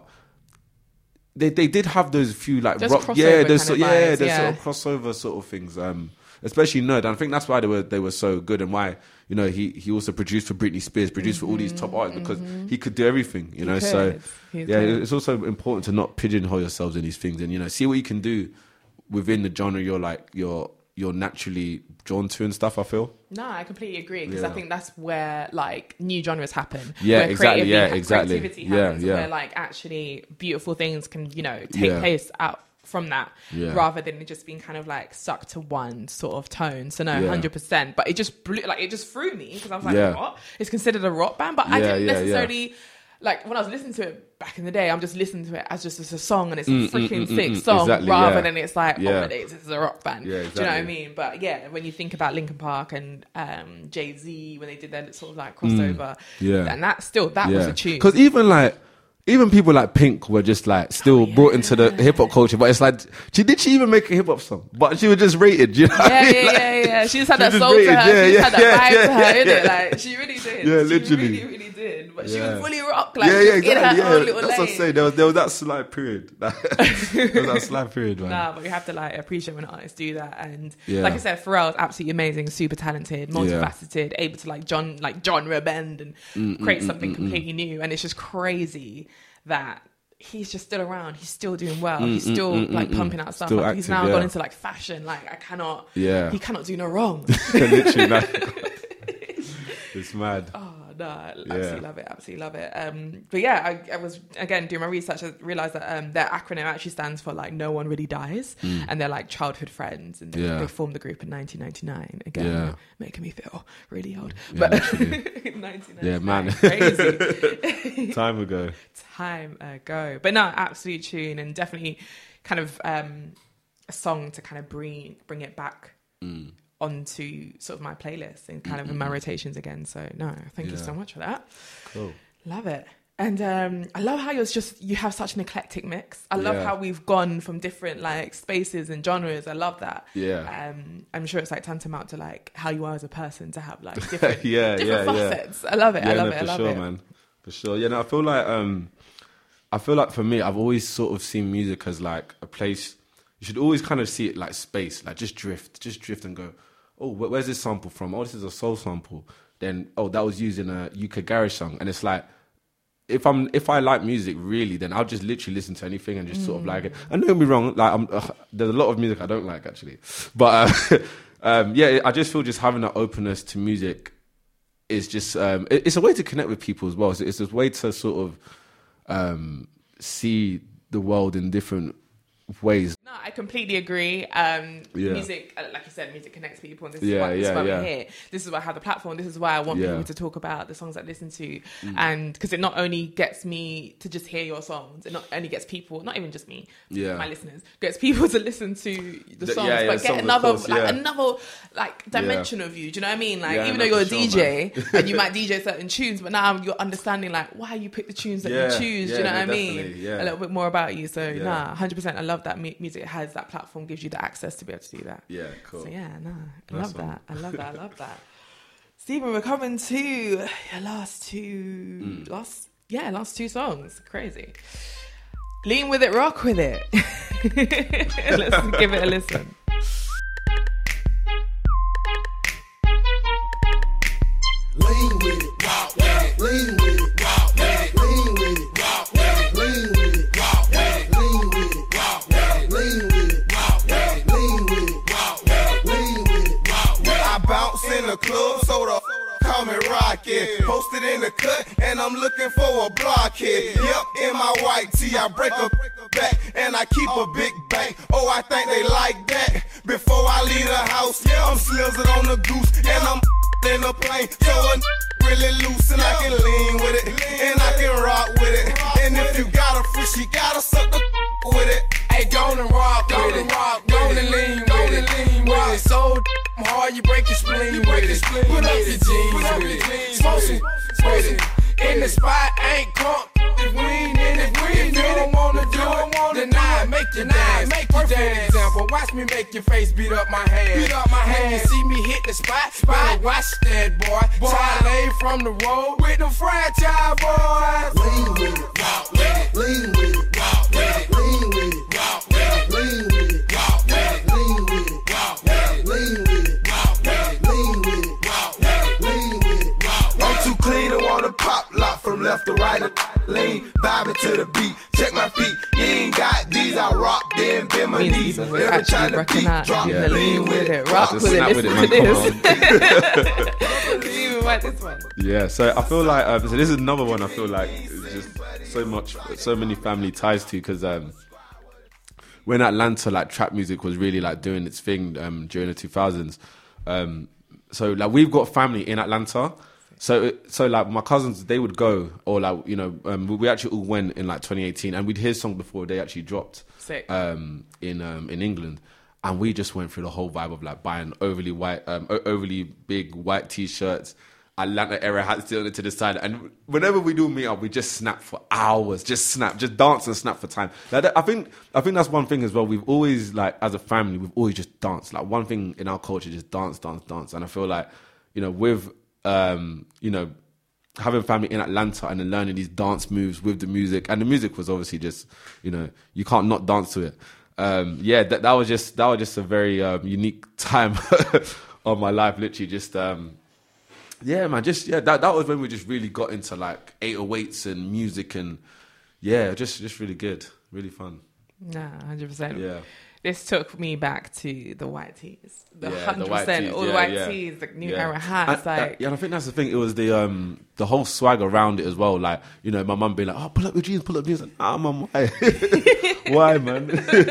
Speaker 2: they they did have those few like
Speaker 1: Just
Speaker 2: rock,
Speaker 1: crossover
Speaker 2: yeah,
Speaker 1: kind
Speaker 2: there's
Speaker 1: of
Speaker 2: so, yeah,
Speaker 1: vibes,
Speaker 2: there's
Speaker 1: yeah.
Speaker 2: sort of crossover sort of things. Um, especially Nerd, and I think that's why they were they were so good, and why you know he he also produced for Britney Spears, produced for all these top artists because he could do everything, you know. So
Speaker 1: could. He
Speaker 2: yeah,
Speaker 1: could.
Speaker 2: it's also important to not pigeonhole yourselves in these things, and you know, see what you can do within the genre you're like you're you're naturally drawn to and stuff. I feel.
Speaker 1: No, I completely agree because
Speaker 2: Yeah.
Speaker 1: I think that's where like new genres happen.
Speaker 2: Yeah,
Speaker 1: where
Speaker 2: exactly,
Speaker 1: creativity-
Speaker 2: yeah, exactly.
Speaker 1: Creativity
Speaker 2: Yeah,
Speaker 1: happens,
Speaker 2: yeah.
Speaker 1: Where like actually beautiful things can you know take
Speaker 2: Yeah.
Speaker 1: place out from that
Speaker 2: Yeah.
Speaker 1: rather than it just being kind of like stuck to one sort of tone. So no,
Speaker 2: Yeah.
Speaker 1: hundred percent. But it just blew like it just threw me because I was like,
Speaker 2: Yeah.
Speaker 1: what? It's considered a rock band, but I
Speaker 2: Yeah,
Speaker 1: didn't
Speaker 2: yeah, yeah.
Speaker 1: necessarily. Like when I was listening to it back in the day, I'm just listening to it as just as a song, and it's a
Speaker 2: Mm, mm,
Speaker 1: freaking
Speaker 2: mm,
Speaker 1: sick
Speaker 2: mm,
Speaker 1: song,
Speaker 2: exactly,
Speaker 1: rather
Speaker 2: yeah.
Speaker 1: than it's like,
Speaker 2: Yeah.
Speaker 1: oh, it is, this is a rock band.
Speaker 2: Yeah,
Speaker 1: Do you know what I
Speaker 2: exactly.
Speaker 1: mean? But yeah, when you think about Linkin Park and um, Jay Z when they did their sort of like crossover,
Speaker 2: Mm, yeah.
Speaker 1: and that still that was a tune.
Speaker 2: Because even like, even people like Pink were just like still
Speaker 1: Oh,
Speaker 2: brought into the hip hop culture. But it's like, she did she even make a hip hop song? But she was just rated. You know what
Speaker 1: Yeah,
Speaker 2: I mean?
Speaker 1: yeah,
Speaker 2: Like,
Speaker 1: yeah, yeah. She just had
Speaker 2: she
Speaker 1: that
Speaker 2: just
Speaker 1: soul to
Speaker 2: rated,
Speaker 1: her.
Speaker 2: yeah,
Speaker 1: she just
Speaker 2: yeah,
Speaker 1: had that
Speaker 2: yeah,
Speaker 1: vibe
Speaker 2: yeah,
Speaker 1: to her,
Speaker 2: yeah,
Speaker 1: innit?
Speaker 2: yeah.
Speaker 1: Like she really did.
Speaker 2: Yeah,
Speaker 1: she
Speaker 2: literally.
Speaker 1: really, really did. But she
Speaker 2: Yeah.
Speaker 1: was fully rock. Like
Speaker 2: yeah,
Speaker 1: she
Speaker 2: yeah,
Speaker 1: was in her
Speaker 2: exactly.
Speaker 1: own
Speaker 2: Yeah,
Speaker 1: little
Speaker 2: that's what I'm
Speaker 1: lane.
Speaker 2: saying. There was, there was that slight period. there was that slight period, man.
Speaker 1: Nah, but you have to like appreciate when artists do that. And
Speaker 2: Yeah.
Speaker 1: like I said, Pharrell's absolutely amazing, super talented, multifaceted, able to like John like genre bend and
Speaker 2: Mm,
Speaker 1: create something completely new. And it's just crazy that he's just still around. He's still doing well. he's still
Speaker 2: mm, mm,
Speaker 1: like
Speaker 2: mm,
Speaker 1: pumping
Speaker 2: mm.
Speaker 1: out stuff.
Speaker 2: Still
Speaker 1: Like, he's
Speaker 2: active,
Speaker 1: now
Speaker 2: yeah.
Speaker 1: gone into like fashion. Like I cannot.
Speaker 2: Yeah.
Speaker 1: He cannot do no wrong.
Speaker 2: Literally, like, it's mad.
Speaker 1: Oh no, I
Speaker 2: Yeah.
Speaker 1: absolutely love it, absolutely love it. Um, but yeah, I, I was again doing my research. I realized that um, their acronym actually stands for like "No One Really Dies," and they're like childhood friends, and they,
Speaker 2: Mm. Yeah.
Speaker 1: they formed the group in nineteen ninety-nine. Again,
Speaker 2: Yeah.
Speaker 1: making me feel really old.
Speaker 2: Yeah,
Speaker 1: but
Speaker 2: literally.
Speaker 1: nineteen ninety-nine,
Speaker 2: Yeah, man.
Speaker 1: crazy
Speaker 2: Time ago.
Speaker 1: time ago. But no, absolute tune, and definitely kind of um, a song to kind of bring bring it back.
Speaker 2: Mm.
Speaker 1: Onto sort of my playlist and kind of in my rotations again. So no, thank you
Speaker 2: Yeah.
Speaker 1: so much for that.
Speaker 2: Cool.
Speaker 1: Love it. And um, I love how you're just you have such an eclectic mix. I love
Speaker 2: Yeah.
Speaker 1: how we've gone from different like spaces and genres. I love that.
Speaker 2: Yeah.
Speaker 1: Um, I'm sure it's like tantamount to like how you are as a person to have like different,
Speaker 2: Yeah,
Speaker 1: different
Speaker 2: yeah, yeah.
Speaker 1: facets. I love it. I
Speaker 2: Yeah,
Speaker 1: love
Speaker 2: no,
Speaker 1: it. I
Speaker 2: for
Speaker 1: love
Speaker 2: sure,
Speaker 1: it.
Speaker 2: man. For sure. Yeah, no, I feel like um, I feel like for me, I've always sort of seen music as like a place. You should always kind of see it like space, like just drift, just drift and go. Oh, wh- where's this sample from? Oh, this is a soul sample. Then, oh, that was used in a U K garage song, and it's like, if I'm if I like music really, then I'll just literally listen to anything and just sort of like it. And don't get me wrong, like I'm, uh, there's a lot of music I don't like actually, but uh, um, yeah, I just feel just having that openness to music is just um, it, it's a way to connect with people as well. So it's a way to sort of um, see the world in different ways.
Speaker 1: No, I completely agree. Um,
Speaker 2: Yeah.
Speaker 1: Music, uh, like you said, music connects people, and this is
Speaker 2: Yeah,
Speaker 1: why, this
Speaker 2: yeah,
Speaker 1: is why
Speaker 2: yeah.
Speaker 1: we're here. This is why I have the platform. This is why I want
Speaker 2: Yeah.
Speaker 1: people to talk about the songs I listen to, and because it not only gets me to just hear your songs, it not only gets people, not even just me,
Speaker 2: Yeah.
Speaker 1: my listeners, gets people to listen to the
Speaker 2: The-
Speaker 1: songs,
Speaker 2: yeah, yeah,
Speaker 1: but
Speaker 2: songs,
Speaker 1: get
Speaker 2: of
Speaker 1: another,
Speaker 2: course,
Speaker 1: like
Speaker 2: yeah.
Speaker 1: another, like dimension of you. Do you know what I mean? Like
Speaker 2: Yeah,
Speaker 1: even
Speaker 2: no,
Speaker 1: though you're a
Speaker 2: for sure,
Speaker 1: D J and you might D J certain tunes, but now you're understanding like why you pick the tunes that
Speaker 2: Yeah,
Speaker 1: you choose. Do
Speaker 2: yeah,
Speaker 1: you know
Speaker 2: no,
Speaker 1: what I mean?
Speaker 2: definitely, yeah.
Speaker 1: A little bit more about you. So
Speaker 2: Yeah.
Speaker 1: nah, one hundred percent. I love love that mu- music has that platform, gives you the access to be able to do that.
Speaker 2: Yeah, cool.
Speaker 1: So yeah, no, I
Speaker 2: Nice
Speaker 1: love
Speaker 2: one.
Speaker 1: that. I love that. I love that. Stephen, we're coming to your last two,
Speaker 2: Mm.
Speaker 1: last yeah, last two songs. Crazy. Lean with it, rock with it. Let's give it a listen.
Speaker 4: Lean with it, walk with it. Lean with it, walk with it. Lean with it, walk with it. Lean with it, walk with it. Lean with it, walk with it. Lean with it, walk with it. Lean with it, walk with it. Lean with it, walk with it. I bounce in the club, so the call me Rocket. Posted in the cut, and I'm looking for a blockhead. Yep, in my white tee, I break a back, and I keep a big bank. Oh, I think they like that. Before I leave the house, I'm slizzing on the goose, and I'm in the plane. So a really loose, and I can lean with it, and I can rock with it. And if you got a fish, you gotta suck the with it.
Speaker 6: Hey, go and rock with it. Go and lean with it. Lean with it. So hard, you break your spleen with it. Put up your jeans with it. Smoke some with it. In the spot, ain't crunk. If we ain't in it, if you don't wanna do it, then I make you dance. Make you dance. Example, watch me make your face beat up my hand. Beat up my hand. You see me hit the spot. Better watch that boy. Charlie from the road with the franchise boys.
Speaker 4: Lean with it, walk with it. Lean with it, walk with it. Lean with it, walk with it. Lean with it, walk with it. Lean with it, walk with it. Lean with it, walk with it. Lean with it, walk with it. Lean with it, walk with it. I'm too clean to wanna pop lock from left to right. Lean, vibing to the beat. Check my feet. You ain't got these. I rock them, bend my
Speaker 1: Me and
Speaker 4: knees.
Speaker 1: Stephen were
Speaker 4: Every
Speaker 1: actually
Speaker 4: time the
Speaker 1: rocking
Speaker 4: beat
Speaker 1: out.
Speaker 4: drop,
Speaker 1: Yeah.
Speaker 4: lean with it,
Speaker 1: rock
Speaker 2: Just
Speaker 1: with it.
Speaker 2: snap with
Speaker 1: Listen
Speaker 2: it,
Speaker 1: to
Speaker 2: man,
Speaker 1: this. Stephen, why this one?
Speaker 2: Yeah, so I feel like um, so this is another one I feel like it's just so much, so many family ties to, because um, when Atlanta, like trap music was really like doing its thing um, during the two thousands. Um, so like we've got family in Atlanta. So, so like my cousins, they would go, or like you know, um, we actually all went in like twenty eighteen, and we'd hear songs before they actually dropped
Speaker 1: Sick.
Speaker 2: um, in um, in England, and we just went through the whole vibe of like buying overly white, um, o- overly big white t-shirts, Atlanta era hats still to the side, and whenever we do meet up, we just snap for hours, just snap, just dance and snap for time. Like that, I think, I think that's one thing as well. We've always like as a family, we've always just danced. Like one thing in our culture, just dance, dance, dance, and I feel like you know with Um, you know, having family in Atlanta and then learning these dance moves with the music, and the music was obviously just, you know, you can't not dance to it. Um, yeah, that, that was just that was just a very um, unique time of my life. Literally, just um, yeah, man, just yeah, that that was when we just really got into like eight oh eights and music, and yeah, just just really good, really fun.
Speaker 1: Nah, one hundred percent.
Speaker 2: Yeah.
Speaker 1: This took me back to the white tees. The
Speaker 2: Yeah, the
Speaker 1: hundred
Speaker 2: white
Speaker 1: percent,
Speaker 2: tees,
Speaker 1: all the
Speaker 2: yeah,
Speaker 1: white
Speaker 2: yeah.
Speaker 1: tees, the new
Speaker 2: Yeah.
Speaker 1: era hats.
Speaker 2: And, uh,
Speaker 1: like,
Speaker 2: yeah, and I think that's the thing. It was the um the whole swag around it as well. Like, you know, my mum being like, "Oh, pull up your jeans, pull up your jeans." Like, ah, mum, why? Why, man?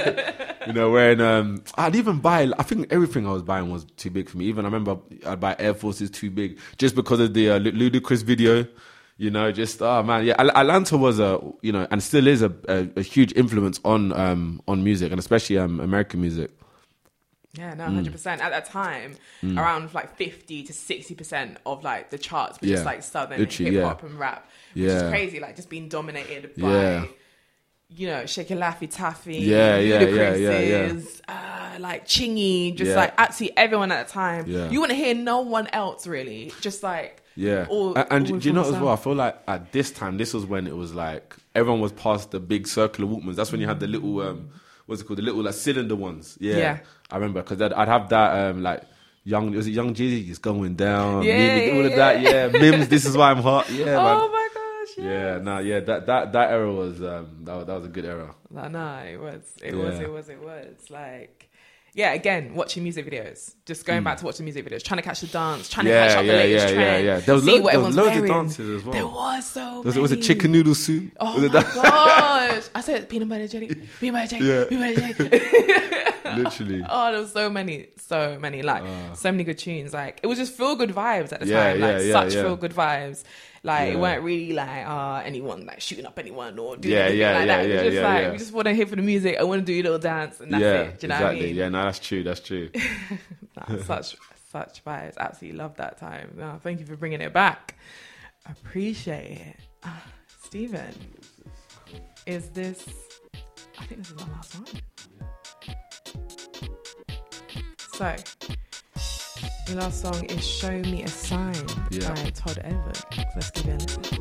Speaker 2: You know, wearing um, I'd even buy. I think everything I was buying was too big for me. Even I remember I'd buy Air Forces too big just because of the uh, Ludacris video. You know, just oh man, yeah. Al- Atlanta was a you know, and still is a, a, a huge influence on um on music, and especially um American music.
Speaker 1: yeah, no,
Speaker 2: Mm.
Speaker 1: one hundred percent. At that time, around like fifty to sixty percent of like the charts were just
Speaker 2: Yeah.
Speaker 1: like southern
Speaker 2: Literally,
Speaker 1: hip hop
Speaker 2: yeah.
Speaker 1: and rap, which
Speaker 2: Yeah.
Speaker 1: is crazy. Like just being dominated by,
Speaker 2: Yeah.
Speaker 1: you know, Shake It Laffy Taffy,
Speaker 2: Yeah, yeah, yeah, yeah, yeah.
Speaker 1: Ludacris's, uh, like Chingy, just
Speaker 2: Yeah.
Speaker 1: like absolutely everyone at the time.
Speaker 2: Yeah.
Speaker 1: You wouldn't hear no one else really, just like
Speaker 2: Yeah,
Speaker 1: all-
Speaker 2: and, and
Speaker 1: all
Speaker 2: do you
Speaker 1: from
Speaker 2: know
Speaker 1: the
Speaker 2: as well? I
Speaker 1: South.
Speaker 2: feel like at this time, this was when it was like everyone was past the big circular Walkmans. That's when you had the little, um, what's it called, the little like cylinder ones. Yeah,
Speaker 1: Yeah.
Speaker 2: I remember because I'd, I'd have that um, like young, was it Young Jeezy? It's going down.
Speaker 1: Yeah,
Speaker 2: Mimi, all of
Speaker 1: yeah,
Speaker 2: that. Yeah, Mims. This is why I'm hot. Yeah,
Speaker 1: Oh
Speaker 2: man.
Speaker 1: my gosh! Yeah.
Speaker 2: Yeah, nah, yeah. That that that era was um, that was, that was a good era.
Speaker 1: No, no, it was, it was,
Speaker 2: Yeah.
Speaker 1: it was, it was like, yeah. Again, watching music videos, just going back to watching music videos, trying to catch the dance, trying
Speaker 2: Hmm. Yeah,
Speaker 1: to catch up
Speaker 2: yeah,
Speaker 1: the latest
Speaker 2: yeah, yeah,
Speaker 1: trend.
Speaker 2: yeah. There was
Speaker 1: see
Speaker 2: lo-
Speaker 1: what
Speaker 2: there was
Speaker 1: everyone's
Speaker 2: loads of
Speaker 1: wearing.
Speaker 2: dances as well.
Speaker 1: There was so.
Speaker 2: Was it, was it
Speaker 1: many.
Speaker 2: chicken noodle soup?
Speaker 1: Oh
Speaker 2: Was
Speaker 1: my
Speaker 2: it that?
Speaker 1: gosh! I said peanut butter jelly, peanut butter jelly,
Speaker 2: Yeah.
Speaker 1: peanut butter jelly.
Speaker 2: Literally.
Speaker 1: Oh, there was so many, so many, like so many good tunes. Like it was just feel good vibes at the
Speaker 2: Yeah,
Speaker 1: time.
Speaker 2: yeah,
Speaker 1: Like
Speaker 2: yeah,
Speaker 1: such
Speaker 2: yeah.
Speaker 1: feel good vibes. Like it
Speaker 2: Yeah.
Speaker 1: weren't really like uh anyone like shooting up anyone or doing
Speaker 2: Yeah,
Speaker 1: anything
Speaker 2: yeah,
Speaker 1: like
Speaker 2: yeah,
Speaker 1: that. It was
Speaker 2: yeah,
Speaker 1: just
Speaker 2: yeah,
Speaker 1: like
Speaker 2: yeah.
Speaker 1: we just want to hear for the music. I want to do your little dance and that's
Speaker 2: yeah,
Speaker 1: it. Do you know
Speaker 2: exactly.
Speaker 1: what I mean?
Speaker 2: Yeah, no, that's true. That's true.
Speaker 1: Nah, such such vibes. Absolutely love that time. No, thank you for bringing it back. Appreciate it. Uh, Stephen, is this I think this is our last one. So, the last song is Show Me a Sign
Speaker 2: Yeah.
Speaker 1: by Todd Edwards. So let's give it a listen.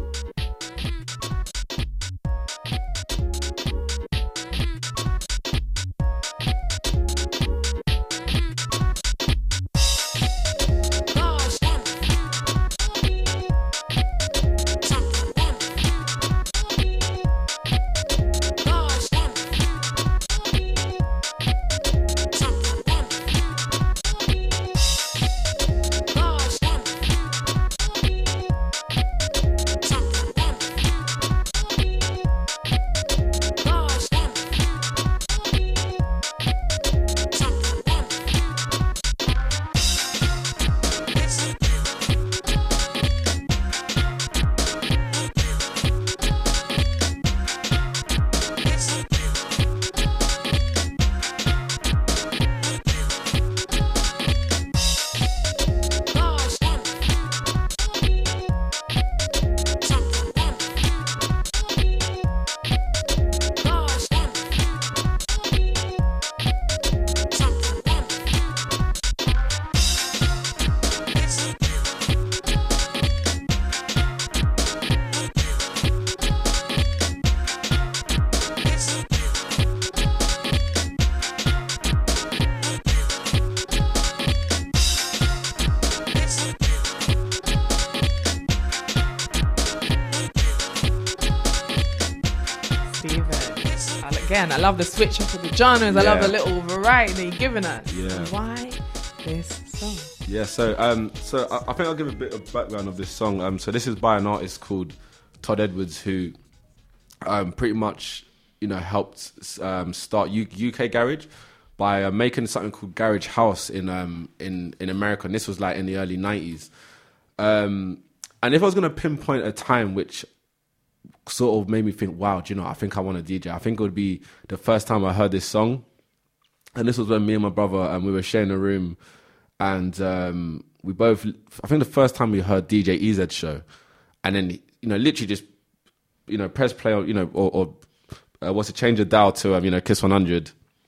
Speaker 1: Again, I love the switch up of the genres. I love
Speaker 2: Yeah.
Speaker 1: the little variety that you're giving us.
Speaker 2: Yeah.
Speaker 1: Why this song?
Speaker 2: Yeah, so um, so I, I think I'll give a bit of background of this song. Um, so this is by an artist called Todd Edwards, who um, pretty much, you know, helped um, start U- UK garage by uh, making something called Garage House in um in in America, and this was like in the early nineties. Um, and if I was going to pinpoint a time which sort of made me think, wow, do you know, I think I want to D J. I think it would be the first time I heard this song, and this was when me and my brother and um, we were sharing a room. And um, we both, I think the first time we heard D J E Z show, and then, you know, literally just, you know, press play on, you know, or, or uh, what's it, change the dial to, um, you know, Kiss one hundred.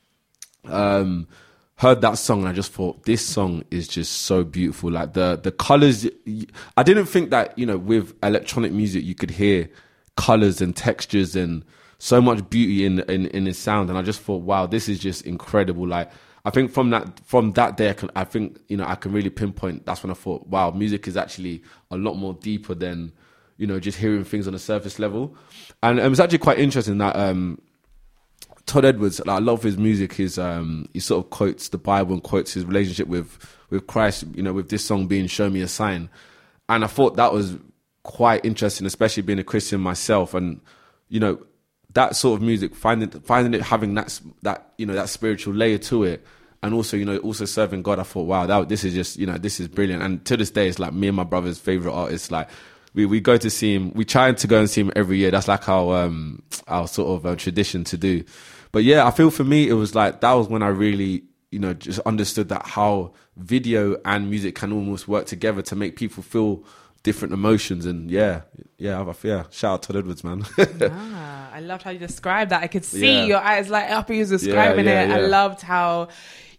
Speaker 2: Um, heard that song and I just thought, this song is just so beautiful. Like the the colors, I didn't think that, you know, with electronic music you could hear colors and textures and so much beauty in in in its sound. And I just thought, wow, this is just incredible. Like, I think from that from that day, I, can, I think, you know, I can really pinpoint. That's when I thought, wow, music is actually a lot more deeper than, you know, just hearing things on a surface level. And it was actually quite interesting that um, Todd Edwards, like, I love his music. His um, he sort of quotes the Bible and quotes his relationship with with Christ. You know, with this song being "Show Me a Sign," and I thought that was quite interesting, especially being a Christian myself. And you know, that sort of music, finding finding it having that that you know that spiritual layer to it. And also, you know, also serving God, I thought, wow, that, this is just, you know, this is brilliant. And to this day, it's like me and my brother's favorite artist. Like, we, we go to see him. We try to go and see him every year. That's like our um, our sort of uh, tradition to do. But yeah, I feel for me, it was like, that was when I really, you know, just understood that how video and music can almost work together to make people feel different emotions. And yeah, yeah, I- yeah. Shout out to Edwards, man.
Speaker 1: Ah, I loved how you described that. I could see
Speaker 2: Yeah.
Speaker 1: your eyes light up as you was describing
Speaker 2: Yeah,
Speaker 1: it.
Speaker 2: yeah,
Speaker 1: I
Speaker 2: yeah.
Speaker 1: loved how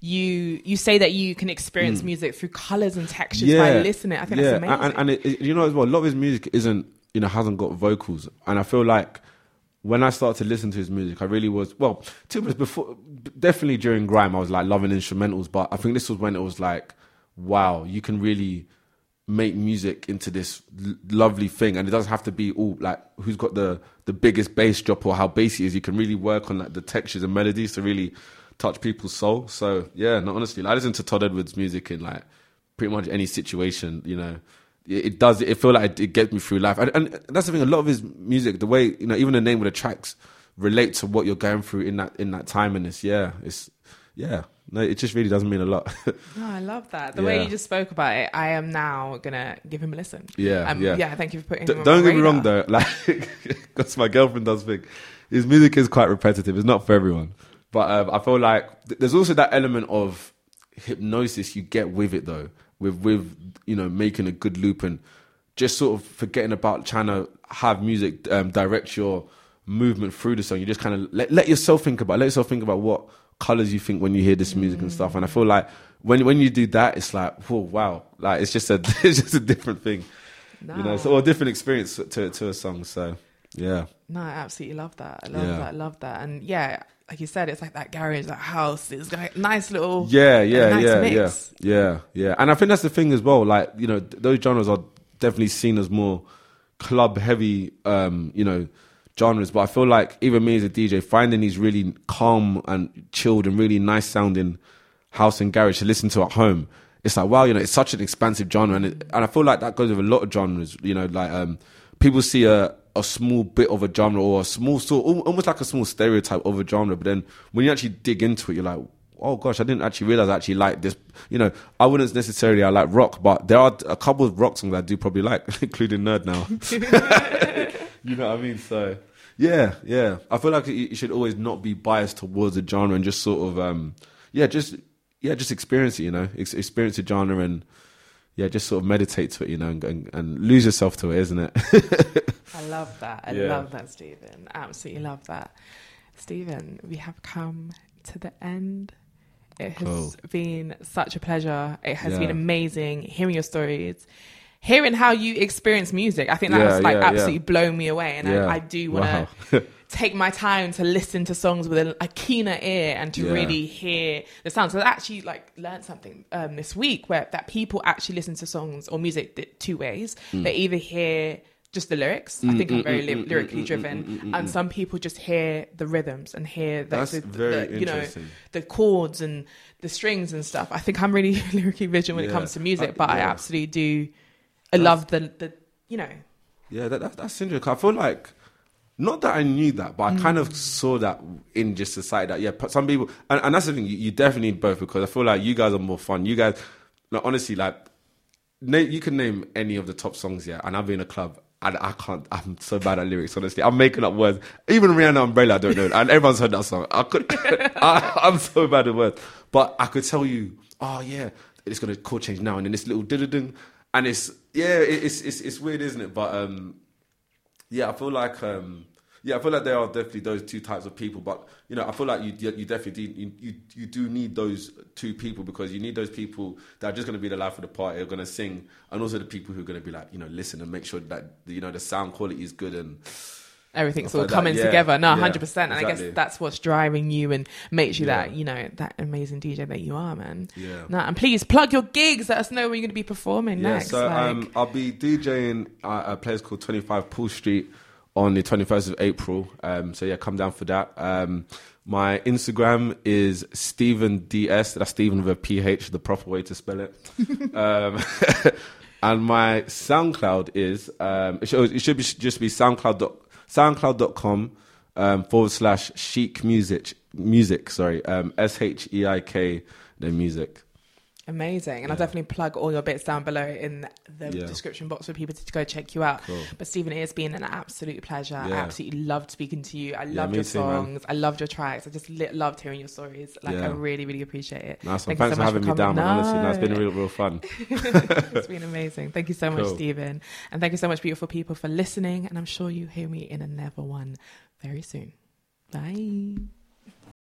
Speaker 1: you you say that you can experience music through colors and textures
Speaker 2: Yeah.
Speaker 1: by listening. I think
Speaker 2: yeah.
Speaker 1: that's amazing.
Speaker 2: And, and it, it- you know as well, a lot of his music isn't, you know, hasn't got vocals. And I feel like when I started to listen to his music, I really was, well, to be honest, before, definitely during grime, I was like loving instrumentals. But I think this was when it was like, wow, you can really make music into this l- lovely thing. And it doesn't have to be all like who's got the, the biggest bass drop or how bassy it is. You can really work on like the textures and melodies to really touch people's soul. So yeah, no, honestly, like, I listen to Todd Edwards music in like pretty much any situation, you know. It, it does, it feel like it, it gets me through life. And, and that's the thing, a lot of his music, the way, you know, even the name of the tracks relate to what you're going through in that in that time. And it's, yeah, it's, yeah, no, it just really does mean a lot.
Speaker 1: No, I love that. The way
Speaker 2: Yeah.
Speaker 1: you just spoke about it, I am now going to give him a listen.
Speaker 2: Yeah,
Speaker 1: um,
Speaker 2: yeah.
Speaker 1: Yeah, thank you for putting
Speaker 2: D-
Speaker 1: him on
Speaker 2: don't
Speaker 1: my
Speaker 2: get me wrong
Speaker 1: radar.
Speaker 2: though, like, because my girlfriend does think his music is quite repetitive. It's not for everyone, but um, I feel like th- there's also that element of hypnosis you get with it though, with with you know making a good loop and just sort of forgetting about trying to have music um, direct your movement through the song. You just kind of let, let yourself think about, let yourself think about what colors you think when you hear this music and stuff. And I feel like when when you do that, it's like, whoa, wow, like it's just a it's just a different thing,
Speaker 1: No.
Speaker 2: you know, it's or a different experience to to a song. So yeah,
Speaker 1: No, I absolutely love that. I love
Speaker 2: Yeah.
Speaker 1: that. I love that. And yeah, like you said, it's like that garage, that house. It's like nice little,
Speaker 2: yeah, yeah,
Speaker 1: nice
Speaker 2: yeah,
Speaker 1: mix.
Speaker 2: yeah, yeah, yeah. And I think that's the thing as well. Like, you know, th- those genres are definitely seen as more club heavy, um, you know, genres. But I feel like even me as a D J, finding these really calm and chilled and really nice sounding house and garage to listen to at home, it's like, wow, you know, it's such an expansive genre. And it, and I feel like that goes with a lot of genres, you know, like um, people see a, a small bit of a genre or a small sort, al- almost like a small stereotype of a genre. But then when you actually dig into it, you're like, oh gosh, I didn't actually realize I actually like this. You know, I wouldn't necessarily, I like rock, but there are a couple of rock songs I do probably like, including Nerd Now. You know what I mean? So yeah, yeah. I feel like you you should always not be biased towards a genre and just sort of, um, yeah, just, yeah, just experience it, you know, Ex- experience the genre and yeah, just sort of meditate to it, you know, and, and, and lose yourself to it, isn't it?
Speaker 1: I love that. I
Speaker 2: Yeah.
Speaker 1: love that, Stephen. Absolutely love that. Stephen, we have come to the end. It has
Speaker 2: Cool.
Speaker 1: been such a pleasure. It has
Speaker 2: Yeah.
Speaker 1: been amazing hearing your stories, hearing how you experience music. I think that
Speaker 2: Yeah,
Speaker 1: was like
Speaker 2: yeah,
Speaker 1: absolutely
Speaker 2: yeah.
Speaker 1: blown me away. And
Speaker 2: Yeah.
Speaker 1: I, I do want to
Speaker 2: Wow.
Speaker 1: take my time to listen to songs with a, a keener ear and to
Speaker 2: Yeah.
Speaker 1: really hear the sounds. So I actually like learned something um, this week where that people actually listen to songs or music th- two ways.
Speaker 2: Mm.
Speaker 1: They either hear just the lyrics. I think I'm very li- lyrically driven, and some people just hear the rhythms and hear the,
Speaker 2: That's
Speaker 1: the,
Speaker 2: very
Speaker 1: the you know
Speaker 2: interesting.
Speaker 1: the chords and the strings and stuff. I think I'm really lyrically vision when it
Speaker 2: Yeah.
Speaker 1: comes to music,
Speaker 2: Uh,
Speaker 1: but I
Speaker 2: yeah.
Speaker 1: absolutely do. I love the the you know.
Speaker 2: Yeah, that, that, that's interesting. I feel like, not that I knew that, but I kind
Speaker 1: Mm.
Speaker 2: of saw that in just society that, yeah, but some people, and, and that's the thing, you, you definitely need both because I feel like you guys are more fun. You guys, like, honestly, like, na- you can name any of the top songs, yeah, and I'll be in a club and I can't, I'm so bad at lyrics, honestly. I'm making up words. Even Rihanna Umbrella, I don't know, and everyone's heard that song. I could, I, I'm so bad at words. But I could tell you, oh yeah, it's going to chord change now, and then this little ding, and it's, yeah, it, it's, it's, it's weird, isn't it? But, um, yeah, I feel like um, yeah, I feel like there are definitely those two types of people. But you know, I feel like you you definitely do, you, you you do need those two people because you need those people that are just going to be the life of the party, are going to sing, and also the people who are going to be like, you know, listen and make sure that you know the sound quality is good and
Speaker 1: Everything's
Speaker 2: Stuff
Speaker 1: all
Speaker 2: like that.
Speaker 1: coming
Speaker 2: Yeah,
Speaker 1: together. No,
Speaker 2: yeah,
Speaker 1: one hundred percent. And I
Speaker 2: exactly.
Speaker 1: guess that's what's driving you and makes you
Speaker 2: Yeah.
Speaker 1: that, you know, that amazing D J that you are, man.
Speaker 2: Yeah.
Speaker 1: No, and please plug your gigs. Let us know when you're going to be performing
Speaker 2: yeah.
Speaker 1: next.
Speaker 2: So
Speaker 1: like,
Speaker 2: um, I'll be DJing at a place called twenty-five Pool Street on the twenty-first of April. Um, so yeah, come down for that. Um, my Instagram is Stephen D S. That's Stephen with a P H, the proper way to spell it. um, and my SoundCloud is um, it should, it should be, just be SoundCloud dot, SoundCloud.com um, forward slash Chic Music. Music, sorry, um, S H E I K then music.
Speaker 1: amazing. And I'll
Speaker 2: Yeah.
Speaker 1: definitely plug all your bits down below in the
Speaker 2: Yeah.
Speaker 1: description box for people to go check you out.
Speaker 2: Cool.
Speaker 1: But Stephen, it has been an absolute pleasure. I
Speaker 2: Yeah.
Speaker 1: absolutely loved speaking to you. I loved
Speaker 2: me
Speaker 1: your
Speaker 2: too, man.
Speaker 1: songs. I loved your tracks. I just li- loved hearing your stories. Like,
Speaker 2: Yeah.
Speaker 1: I really, really appreciate it.
Speaker 2: Nice one.
Speaker 1: Thank you
Speaker 2: Thanks
Speaker 1: so
Speaker 2: for
Speaker 1: much
Speaker 2: having me
Speaker 1: coming.
Speaker 2: down, man. Honestly, no, it's been
Speaker 1: No.
Speaker 2: real, real fun.
Speaker 1: It's been amazing. Thank you so much,
Speaker 2: Cool.
Speaker 1: Stephen. And thank you so much, beautiful people, for listening. And I'm sure you hear me in another one very soon. Bye.